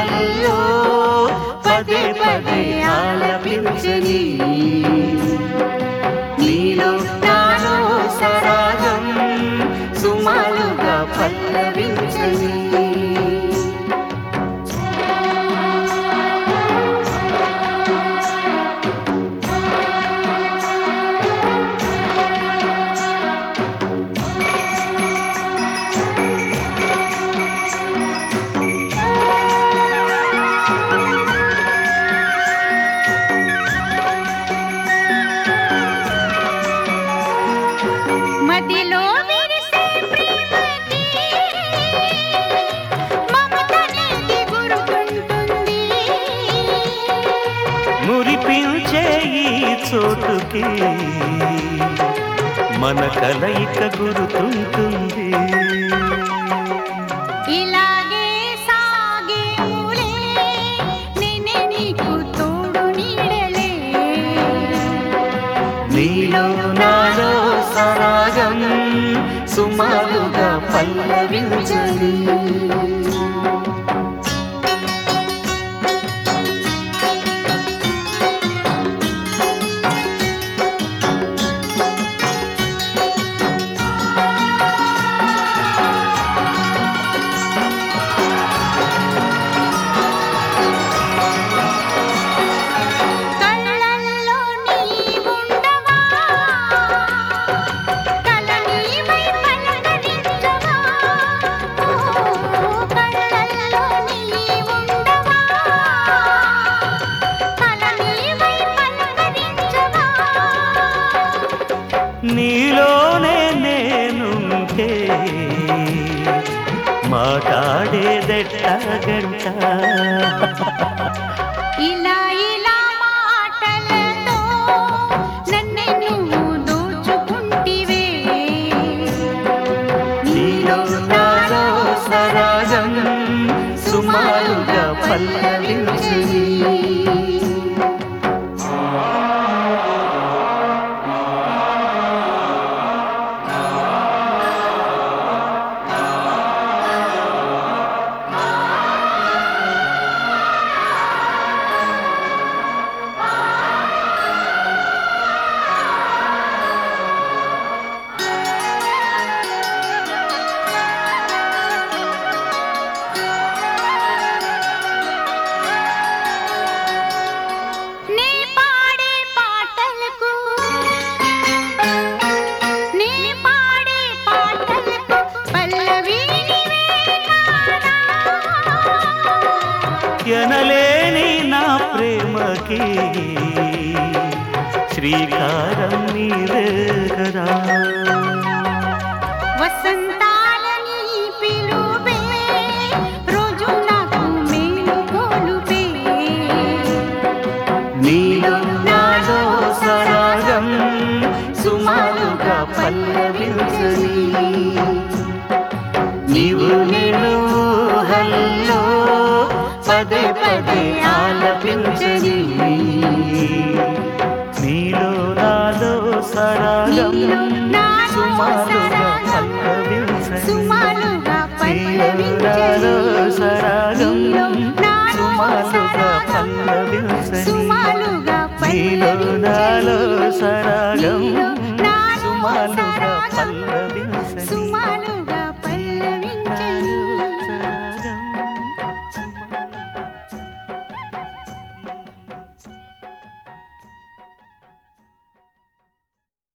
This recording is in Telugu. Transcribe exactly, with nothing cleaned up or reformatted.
హల్లో పదే పదే ఆలపించని నీలో నాలో సరాగం సుమాలుగా పల్లవించని మదిలో విరిసే ప్రేమకి మమతనేది గురుకుంటుంది మురిపించే ఈ చోటుకి మన కలయిక గురుతుంటుంది ఇలాగే సాగేములే నేనే నీకు తోడు నీడలే నీలో నాలో సరాగం సుమాలుగా పల్లవించని కళ్ళల్లో నీవుండవా కల నీవై పలకరించవా ఓ కళ్ళల్లో నీవుండవా కల నీవై పలకరించవా నీలోనే నేనుంటే మాట్లాడేదెట్టగంట ఇలా ఇలా మాటలతో నన్నే నువ్వు దోచుకుంటివే నీలో నాలో సరాగం సుమాలుగా పల్లవించని నీ పాడే పాటలకు నీ పాడే పాటలకు పల్లవి నీవే కాదా ఎనలేని నా ప్రేమకి శ్రీకారం నీవే కదా వసంతాలని పిలువే రోజు నాకు మేలు గోలుపే నీలో నాలో సరాగం సుమాలుగా పల్లవించని నీవు నేను హల్లో పదే పదే ఆలపించని నీలో నాలో సరాగం నీలో నాలో సుమాలుగా సరాగం పల్లవించని సుమాలుగా నీలో నాలో పల్లవించని సరాగం నీలో నాలో సుమాలుగా సరాగం పల్లవించని సుమాలుగా నీలో నాలో పల్లవించని సరాగం నీలో నాలో సుమాలుగా సరాగం పల్లవించని సుమాలుగా